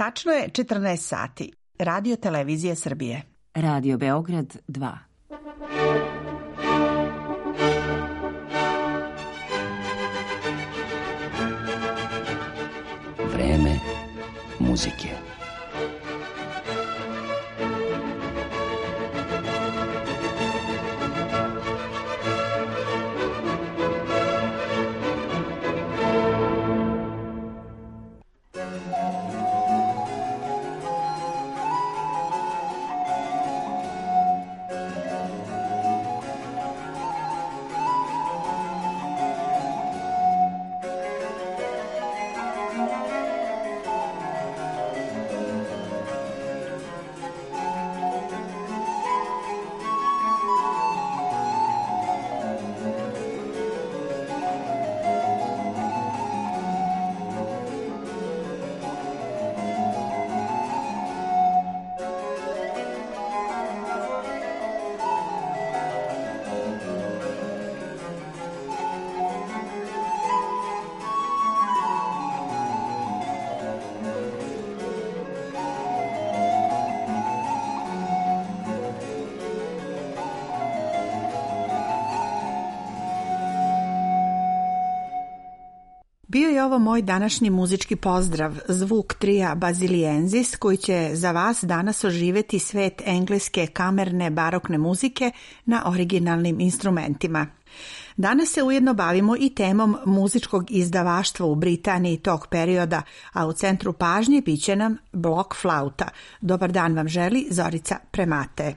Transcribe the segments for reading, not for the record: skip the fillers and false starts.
Tačno je 14 sati. Radio Televizije Srbije. Radio Beograd 2. Vreme muzike. Bio je ovo moj današnji muzički pozdrav, zvuk trija Basiliensis, koji će za vas danas oživjeti svet engleske kamerne barokne muzike na originalnim instrumentima. Danas se ujedno bavimo i temom muzičkog izdavaštva u Britaniji tog perioda, a u centru pažnje bit će nam blok flauta. Dobar dan vam želi Zorica Premate.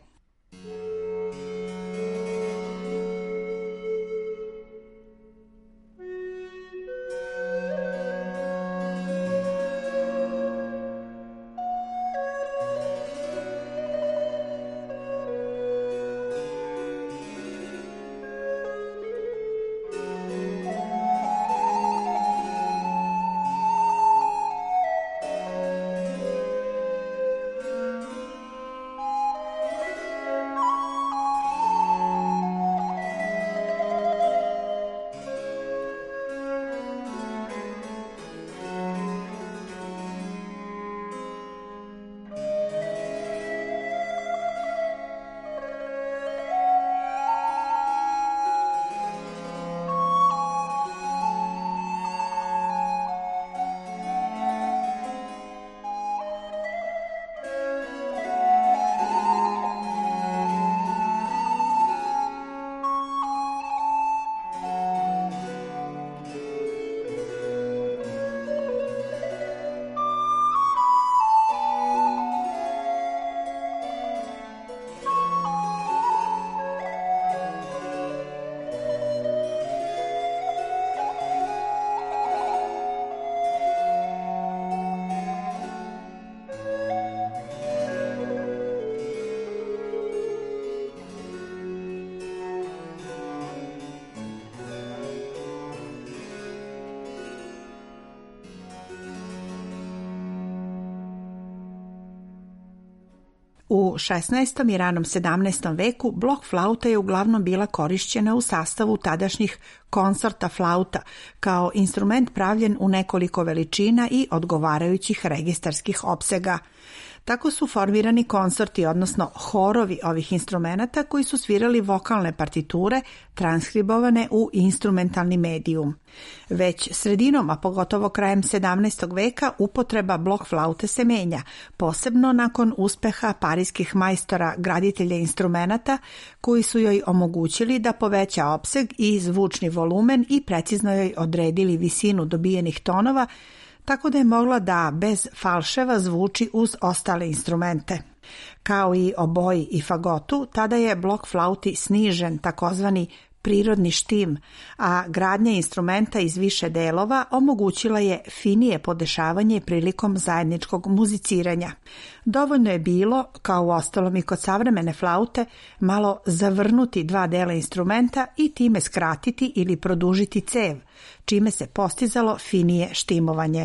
U 16. i ranom 17. veku blok flauta je uglavnom bila korišćena u sastavu tadašnjih koncerta flauta kao instrument pravljen u nekoliko veličina i odgovarajućih registarskih opsega. Tako su formirani koncerti, odnosno horovi ovih instrumenata koji su svirali vokalne partiture transkribovane u instrumentalni medijum. Već sredinom, a pogotovo krajem 17. veka, upotreba blok flaute se menja, posebno nakon uspeha parijskih majstora graditelja instrumenata koji su joj omogućili da poveća opseg i zvučni volumen i precizno joj odredili visinu dobijenih tonova, tako da je mogla da bez falševa zvuči uz ostale instrumente. Kao i oboji i fagotu, tada je blok flauti snižen takozvani prirodni štim, a gradnja instrumenta iz više delova omogućila je finije podešavanje prilikom zajedničkog muziciranja. Dovoljno je bilo, kao u ostalom i kod savremene flaute, malo zavrnuti dva dela instrumenta i time skratiti ili produžiti cev, čime se postizalo finije štimovanje.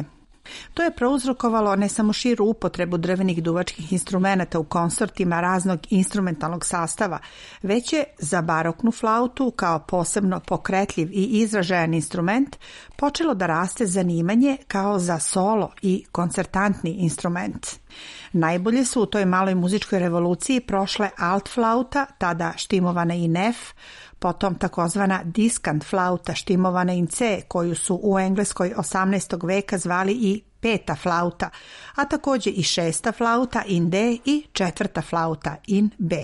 To je prouzrokovalo ne samo širu upotrebu drvenih duvačkih instrumenata u koncertima raznog instrumentalnog sastava, već je za baroknu flautu kao posebno pokretljiv i izražajan instrument počelo da raste zanimanje kao za solo i koncertantni instrument. Najbolje su u toj maloj muzičkoj revoluciji prošle alt flauta, tada štimovana in F, potom takozvana diskant flauta štimovana in C, koju su u Engleskoj 18. veka zvali i peta flauta, a takođe i šesta flauta in D i četvrta flauta in B.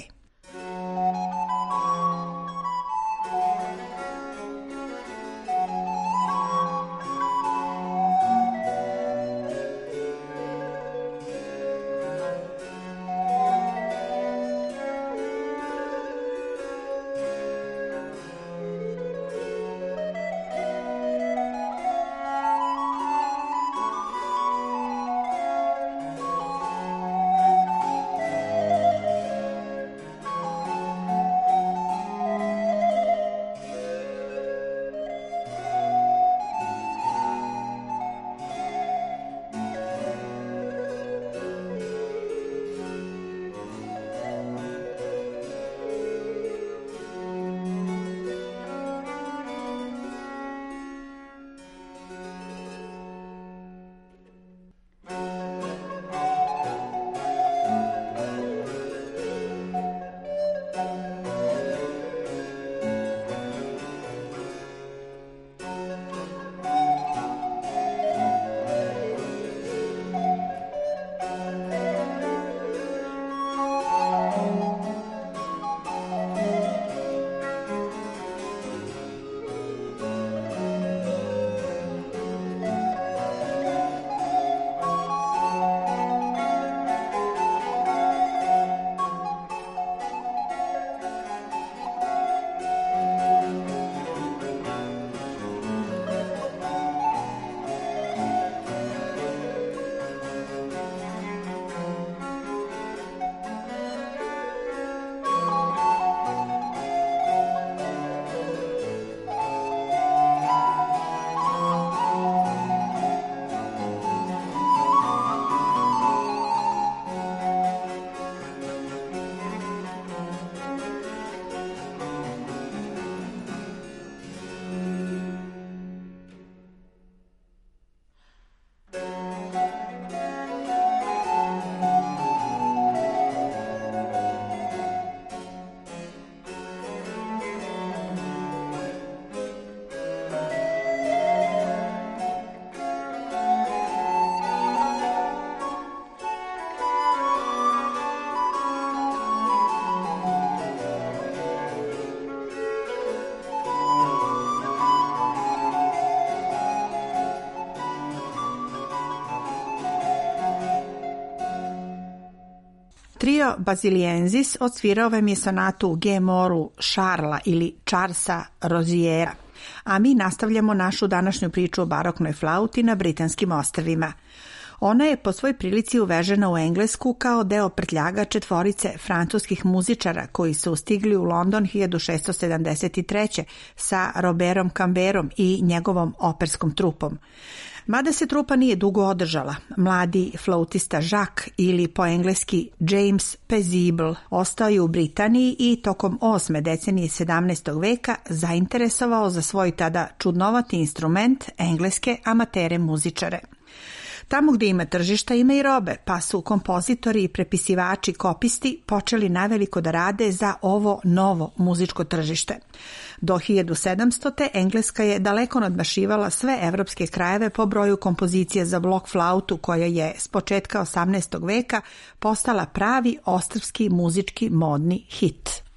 Trio Basiliensis odsvirao vam je sonatu u G-moru Charlesa ili Charlesa Roziera, a mi nastavljamo našu današnju priču o baroknoj flauti na Britanskim ostrvima. Ona je po svoj prilici uvežena u Englesku kao deo prtljaga četvorice francuskih muzičara koji su stigli u London 1673. sa Robertom Camberom i njegovom operskom trupom. Mada se trupa nije dugo održala, mladi flautista Jacques ili po engleski James Peaceable ostao je u Britaniji i tokom 8. decenije 17. veka zainteresovao za svoj tada čudnovati instrument engleske amatere muzičare. Tamo gdje ima tržišta ima i robe, pa su kompozitori i prepisivači kopisti počeli naveliko da rade za ovo novo muzičko tržište. Do 1700. Engleska je daleko nadmašivala sve evropske krajeve po broju kompozicija za blok flautu koja je s početka 18. veka postala pravi ostrvski muzički modni hit.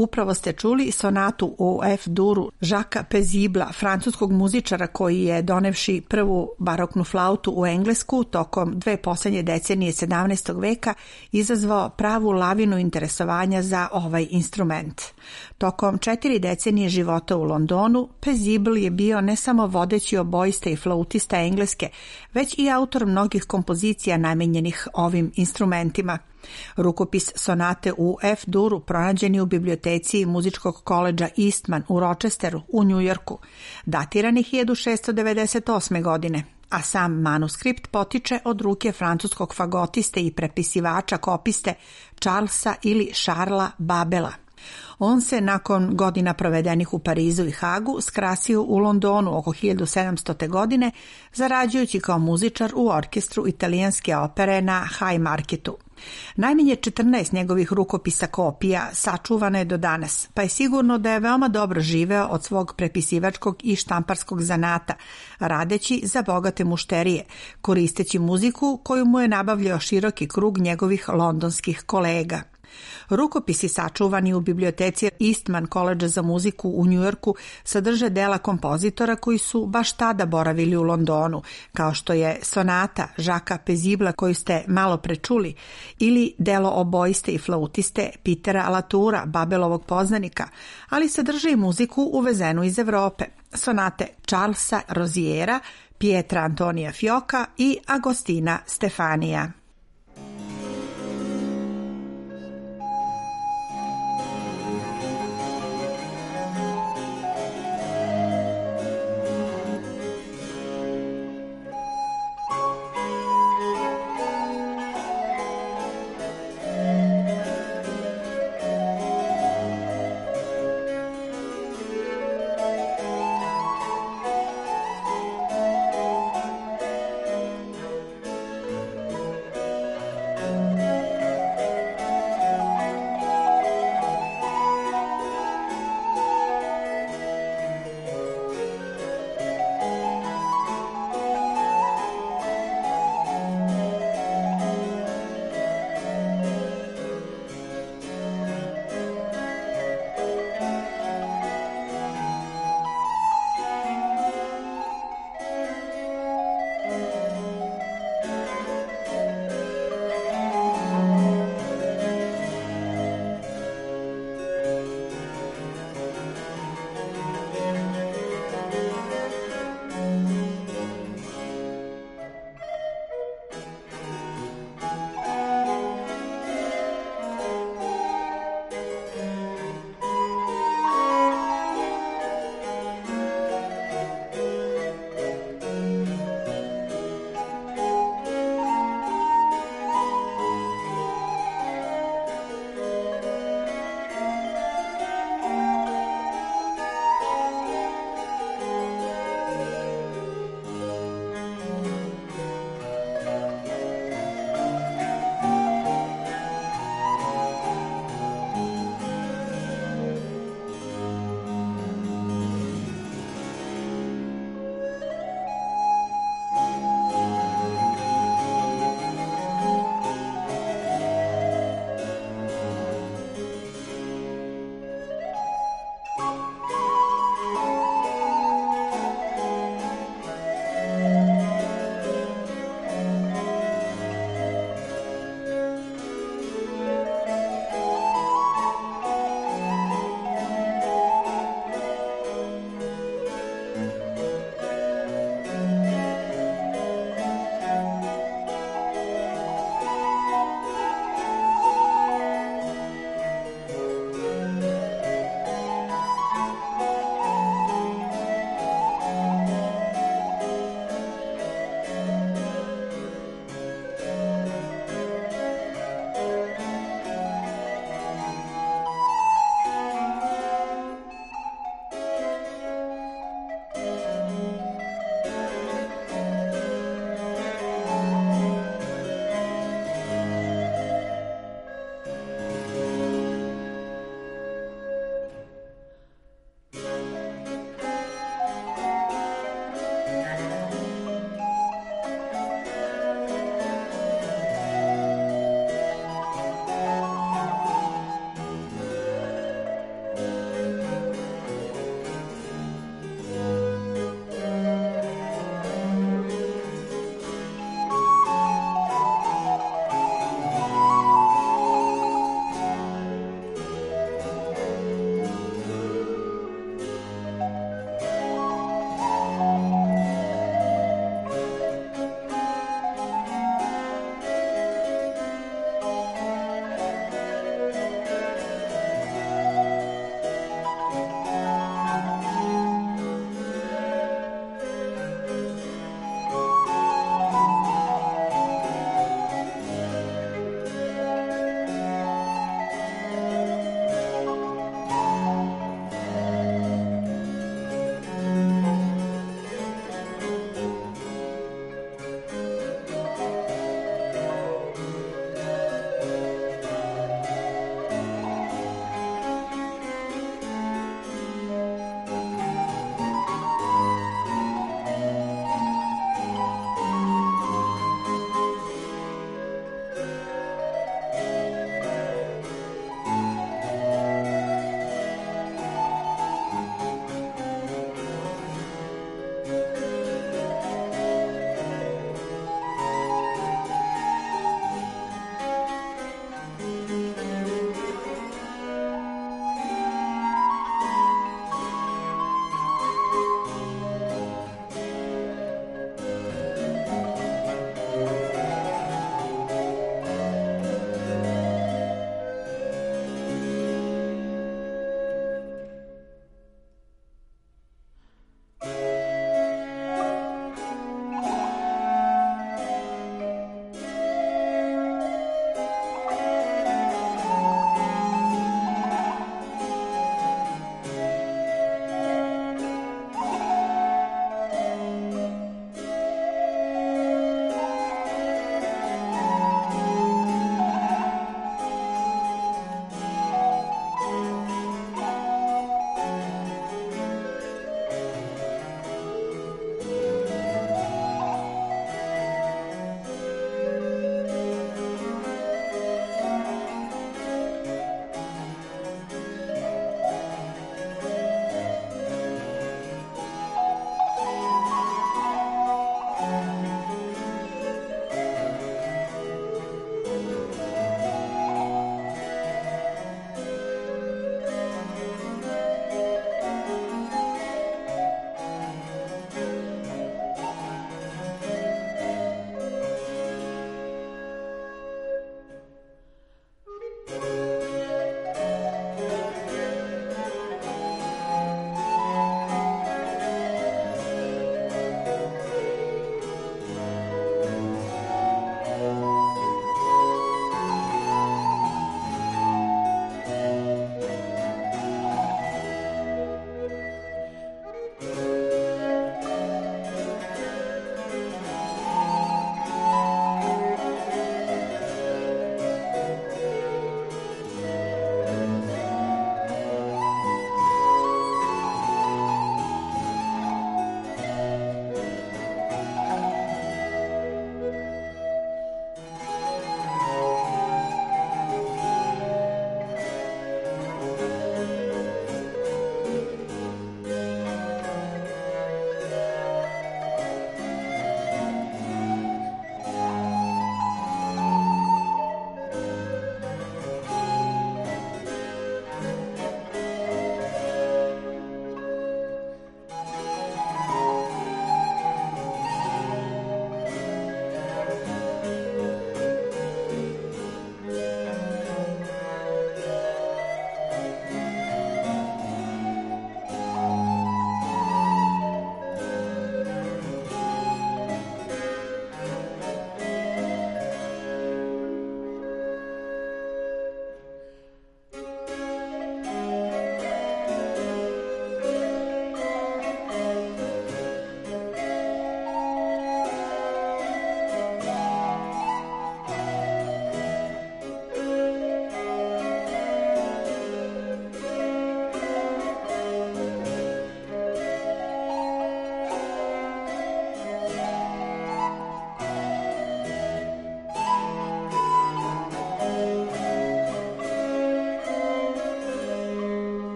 Upravo ste čuli sonatu u F-duru Jacquesa Pezibla, francuskog muzičara koji je donevši prvu baroknu flautu u Englesku tokom 2 poslednje decenije 17. veka izazvao pravu lavinu interesovanja za ovaj instrument. Tokom 4 decenije života u Londonu, Pezibl je bio ne samo vodeći oboista i flautista Engleske, već i autor mnogih kompozicija namenjenih ovim instrumentima. Rukopis sonate u F-duru pronađen je u biblioteci muzičkog koledža Eastman u Rochesteru u Njujorku, datiran je 1698. godine, a sam manuskript potiče od ruke francuskog fagotiste i prepisivača kopiste Charlesa ili Charlesa Babela. On se nakon godina provedenih u Parizu i Hagu skrasio u Londonu oko 1700. godine, zarađujući kao muzičar u orkestru italijanske opere na Haymarketu. Najmanje 14 njegovih rukopisa kopija sačuvano je do danas, pa je sigurno da je veoma dobro živeo od svog prepisivačkog i štamparskog zanata, radeći za bogate mušterije, koristeći muziku koju mu je nabavljao široki krug njegovih londonskih kolega. Rukopisi sačuvani u biblioteci Eastman koledža za muziku u Njujorku sadrže dela kompozitora koji su baš tada boravili u Londonu, kao što je sonata Jacquesa Pezibla koju ste malo prečuli, ili delo oboiste i flautiste Petera Latoura, Babelovog poznanika, ali sadrže i muziku uvezenu iz Evrope, sonate Charlesa Roziera, Pietra Antonija Fioca i Agostina Stefanija.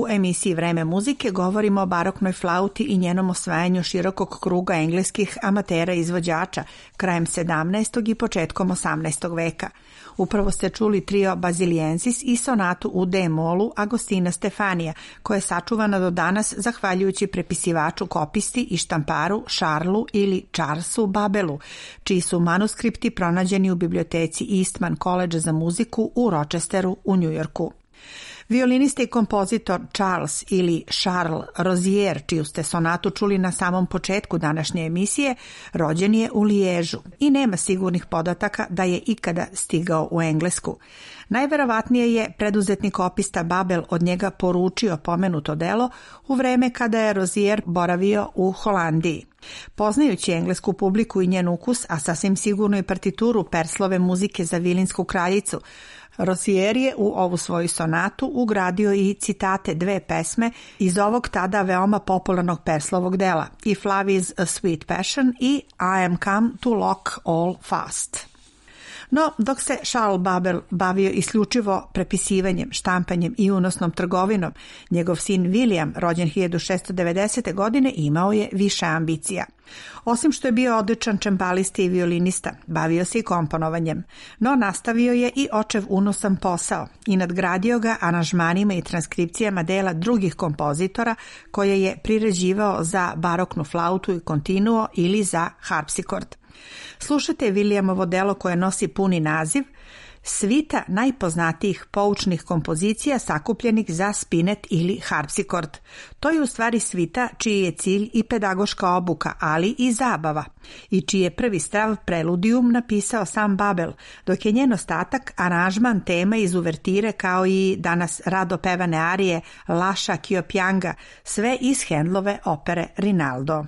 U emisiji Vreme muzike govorimo o baroknoj flauti i njenom osvajanju širokog kruga engleskih amatera izvođača krajem 17. i početkom 18. veka. Upravo ste čuli trio Basiliensis i sonatu u D-molu Agostina Stefanija, koja je sačuvana do danas zahvaljujući prepisivaču kopisti i štamparu Charlesu ili Charlesu Babelu, čiji su manuskripti pronađeni u biblioteci Eastman College za muziku u Rochesteru u Njujorku. Violinista i kompozitor Charles ili Charles Rozier, čiju ste sonatu čuli na samom početku današnje emisije, rođen je u Liježu i nema sigurnih podataka da je ikada stigao u Englesku. Najverovatnije je preduzetni kopista Babel od njega poručio pomenuto delo u vreme kada je Rozier boravio u Holandiji. Poznajući englesku publiku i njen ukus, a sasvim sigurno i partituru Perslove muzike za Vilinsku kraljicu, Rozier je u ovu svoju sonatu ugradio i citate dve pesme iz ovog tada veoma popularnog Perslovog dela, If Love is a Sweet Passion i I am come to lock all fast. No, dok se Charles Babel bavio isključivo prepisivanjem, štampanjem i unosnom trgovinom, njegov sin William, rođen 1690. godine, imao je više ambicija. Osim što je bio odličan čembalista i violinista, bavio se i komponovanjem, no nastavio je i očev unosan posao i nadgradio ga aranžmanima i transkripcijama dela drugih kompozitora koje je priređivao za baroknu flautu i kontinuo ili za harpsikord. Slušajte Williamovo delo koje nosi puni naziv Svita najpoznatijih poučnih kompozicija sakupljenih za spinet ili harpsikord. To je u stvari svita čiji je cilj i pedagoška obuka, ali i zabava, i čiji je prvi stav Preludium napisao sam Babel, dok je njen ostatak aranžman tema iz uvertire kao i danas rado pevane arije Laša Kiopjanga, sve iz Handlove opere Rinaldo.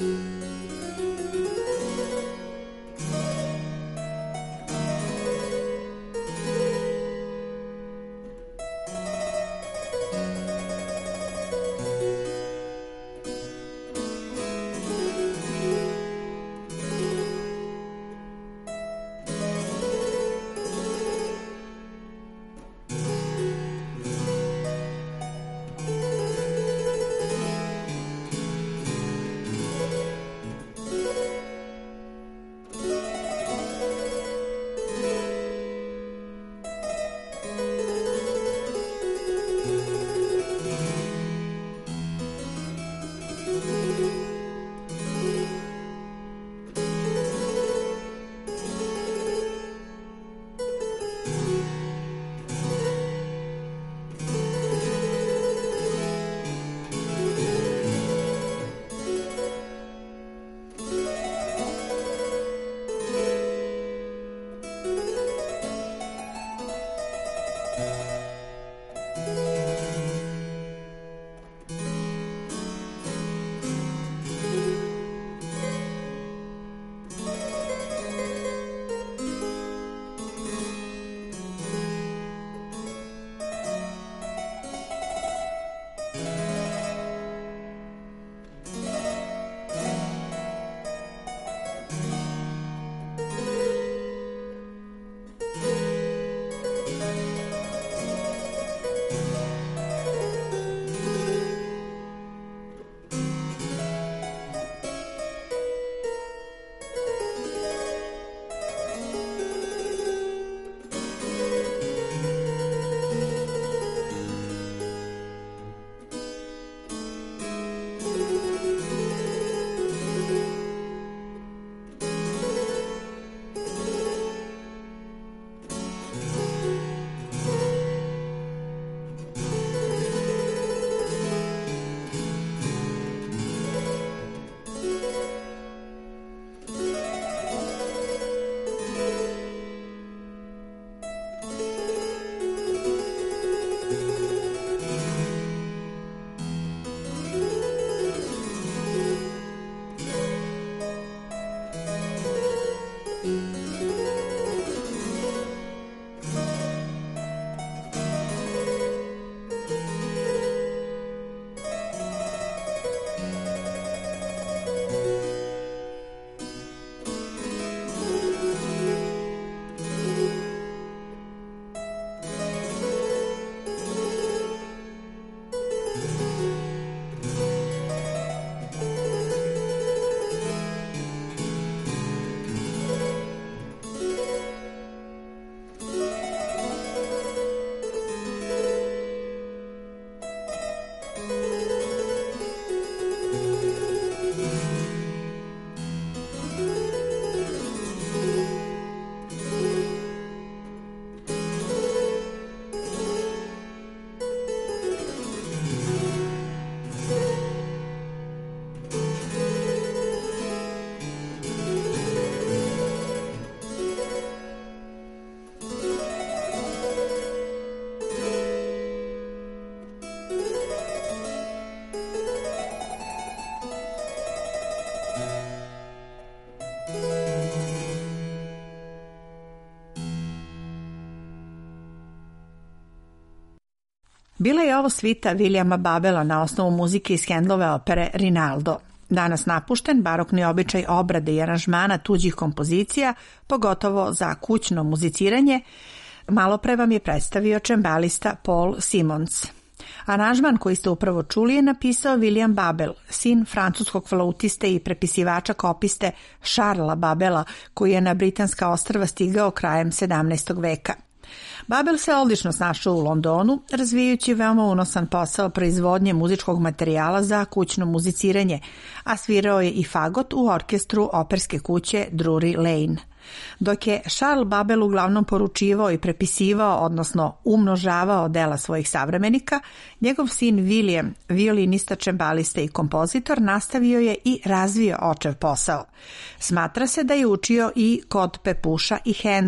Bila je ovo svita Williama Babela na osnovu muzike iz Handelove opere Rinaldo. Danas napušten barokni običaj obrade i aranžmana tuđih kompozicija, pogotovo za kućno muziciranje, malopre vam je predstavio čembalista Paul Simons. Aranžman koji ste upravo čuli je napisao William Babel, sin francuskog flautiste i prepisivača kopiste Charlesa Babela, koji je na Britanska ostrva stigao krajem 17. veka. Babel se odlično snašao u Londonu, razvijajući veoma unosan posao proizvodnje muzičkog materijala za kućno muziciranje, a svirao je i fagot u orkestru operske kuće Drury Lane. Dok je Charles Babel uglavnom poručivao i prepisivao, odnosno umnožavao dela svojih savremenika, njegov sin William, violinista, čembalista i kompozitor, nastavio je i razvio očev posao. Smatra se da je učio i kod Pepuša i Handla,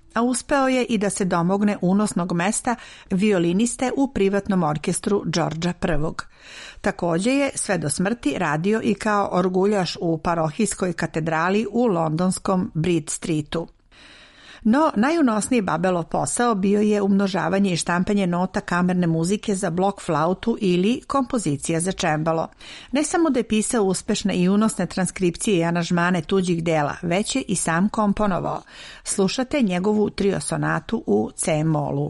a uspeo je i da se domogne unosnog mesta violiniste u privatnom orkestru Đorđa I. Također je sve do smrti radio i kao orguljaš u parohijskoj katedrali u londonskom Bridge Streetu. No, najunosniji Babelov posao bio je umnožavanje i štampanje nota kamerne muzike za blok flautu ili kompozicija za čembalo. Ne samo da je pisao uspešne i unosne transkripcije i aranžmane tuđih dela, već je i sam komponovao. Slušate njegovu trio sonatu u C-molu.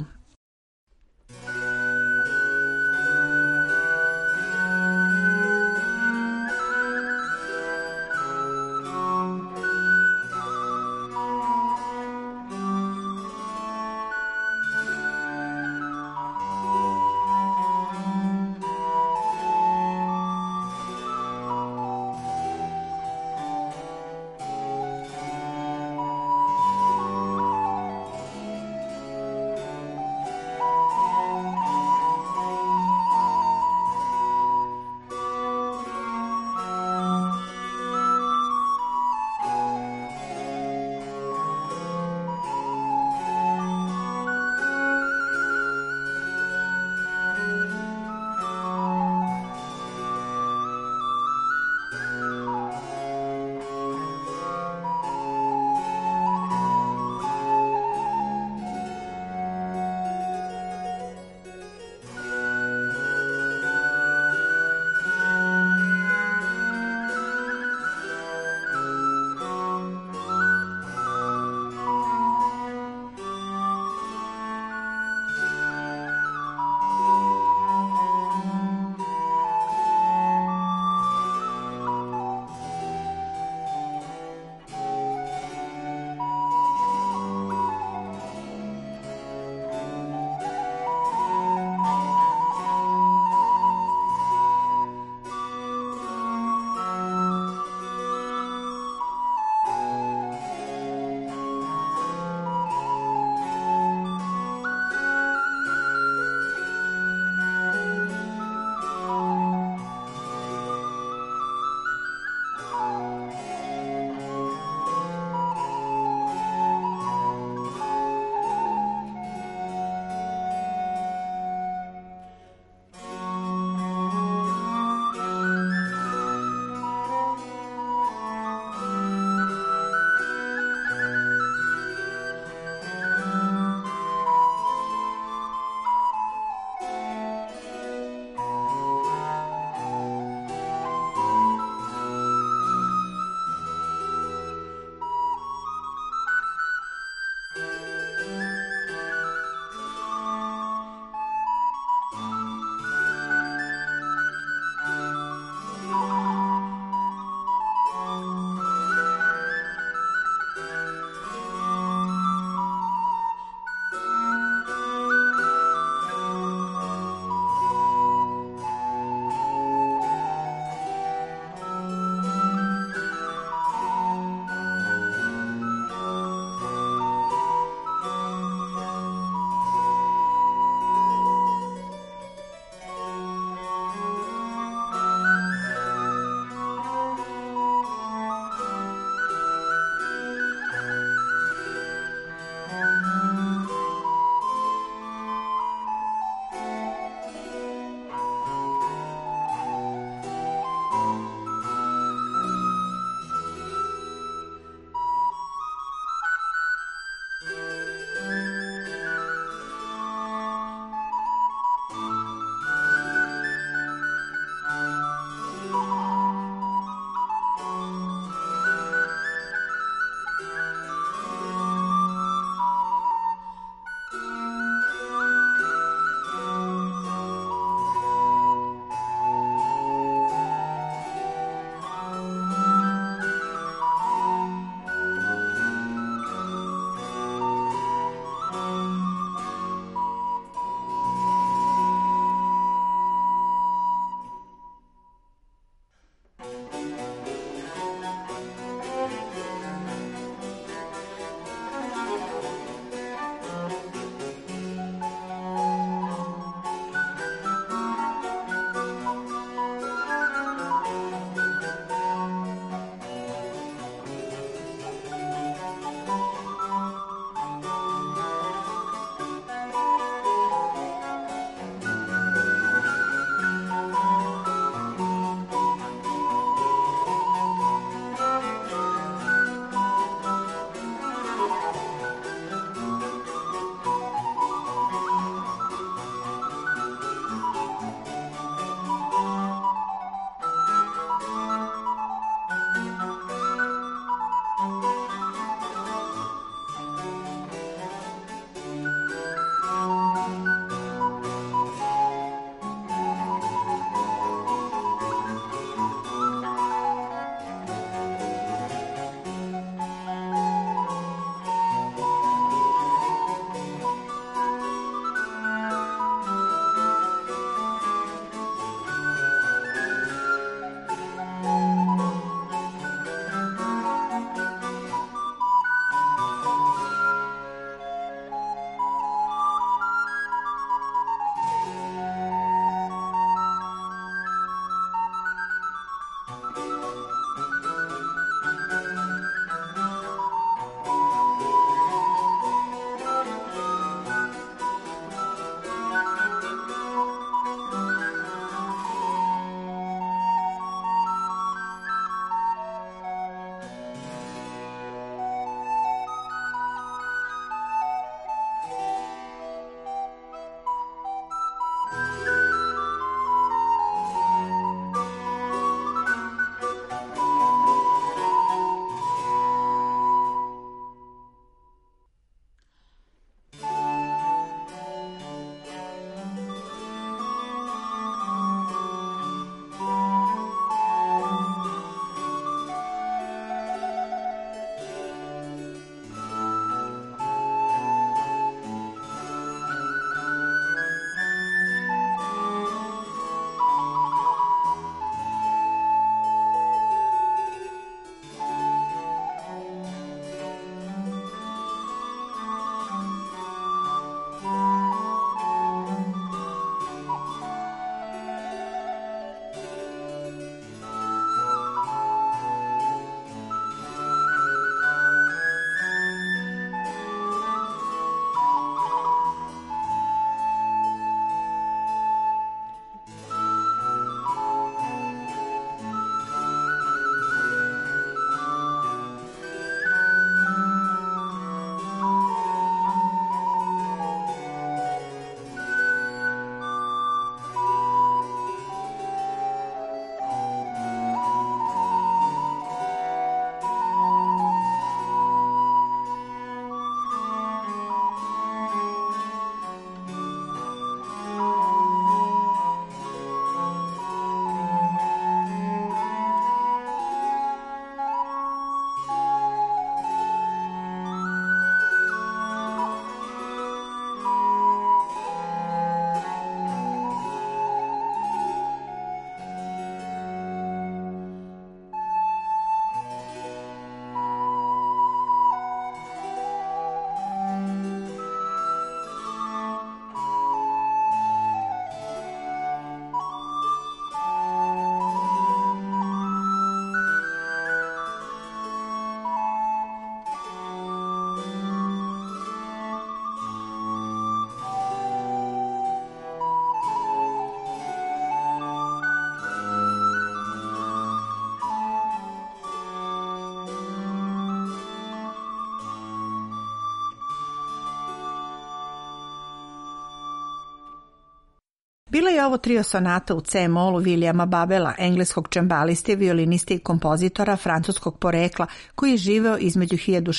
Bila je ovo trio sonata u C-molu Williama Babela, engleskog čembaliste, violiniste i kompozitora francuskog porekla, koji je živeo između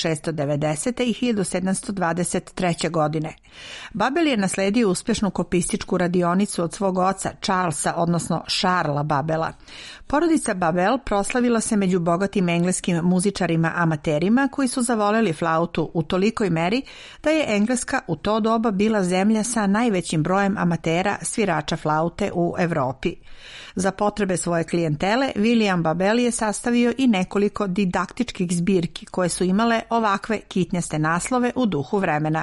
1690. i 1723. godine. Babel je nasledio uspješnu kopističku radionicu od svog oca Charlesa, odnosno Charlesa Babela. Porodica Babel proslavila se među bogatim engleskim muzičarima amaterima koji su zavoleli flautu u tolikoj meri da je Engleska u to doba bila zemlja sa najvećim brojem amatera svirača flaute u Evropi. Za potrebe svoje klijentele William Babel je sastavio i nekoliko didaktičkih zbirki koje su imale ovakve kitnjaste naslove u duhu vremena.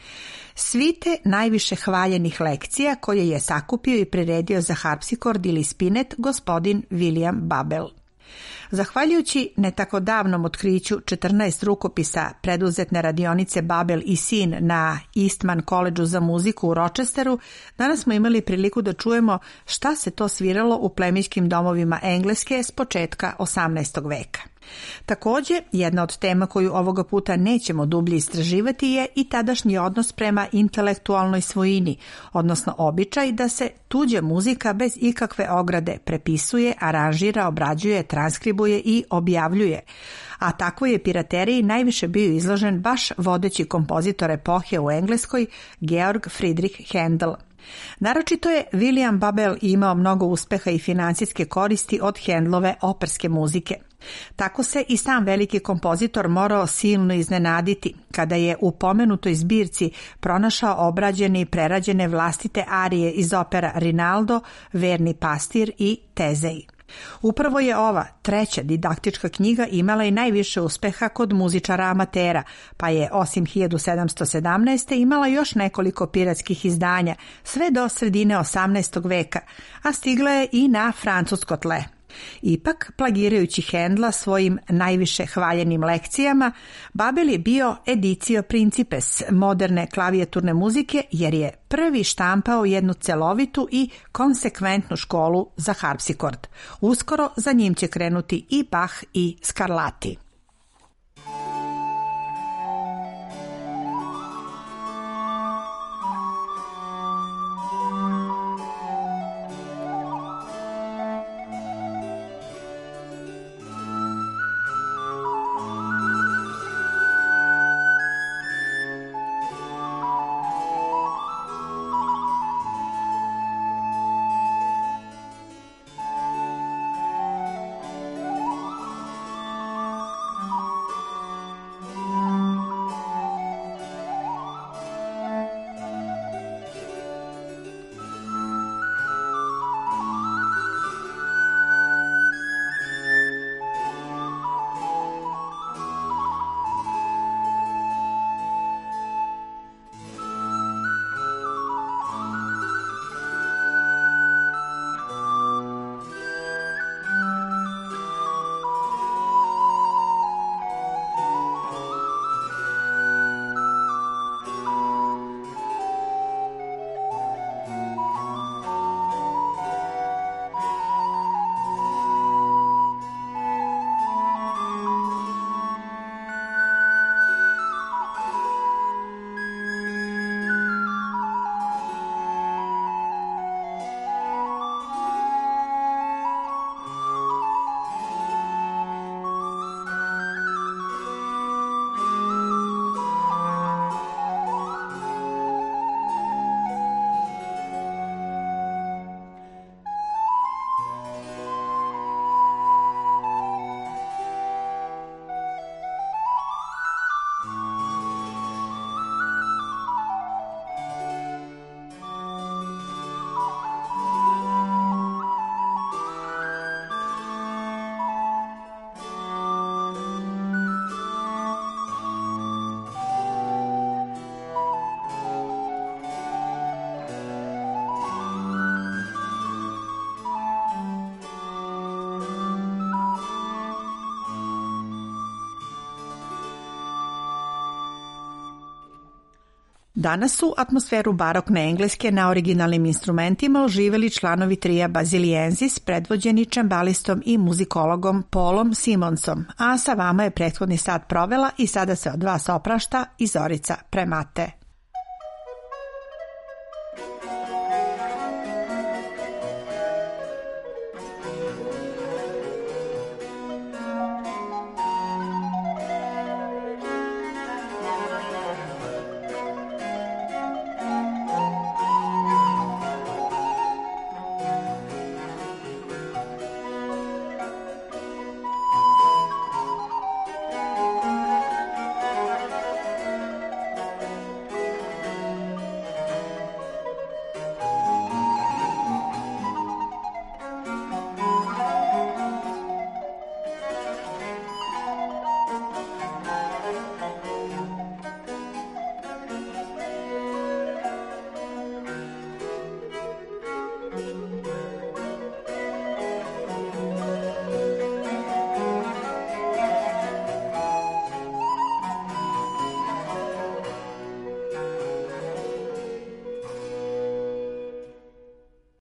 Svite najviše hvaljenih lekcija koje je sakupio i priredio za harpsikord ili spinet gospodin William Babel. Zahvaljujući ne tako davnom otkriću 14 rukopisa preduzetne radionice Babel i sin na Eastman Collegeu za muziku u Rochesteru, danas smo imali priliku da čujemo šta se to sviralo u plemićkim domovima Engleske s početka 18. veka. Također, jedna od tema koju ovoga puta nećemo dublje istraživati je i tadašnji odnos prema intelektualnoj svojini, odnosno običaj da se tuđa muzika bez ikakve ograde prepisuje, aranžira, obrađuje, transkribuje i objavljuje. A takvoj je pirateriji najviše bio izložen baš vodeći kompozitor epohe u Engleskoj, Georg Friedrich Händel. Naročito je William Babel imao mnogo uspeha i financijske koristi od Händelove operske muzike. Tako se i sam veliki kompozitor morao silno iznenaditi kada je u pomenutoj zbirci pronašao obrađene i prerađene vlastite arije iz opera Rinaldo, Verni pastir i Tezej. Upravo je ova treća didaktička knjiga imala i najviše uspeha kod muzičara amatera, pa je osim 1717. imala još nekoliko piratskih izdanja, sve do sredine 18. veka, a stigla je i na francusko tle. Ipak, plagirajući Händela svojim najviše hvaljenim lekcijama, Babel je bio edicio principes moderne klavijaturne muzike jer je prvi štampao jednu celovitu i konsekventnu školu za harpsikord. Uskoro za njim će krenuti i Bach i Scarlatti. Danas su atmosferu barokne Engleske na originalnim instrumentima oživjeli članovi trija Basiliensis, predvođeni čembalistom i muzikologom Paulom Simonsom, a sa vama je prethodni sat provela i sada se od vas oprašta i Zorica Premate.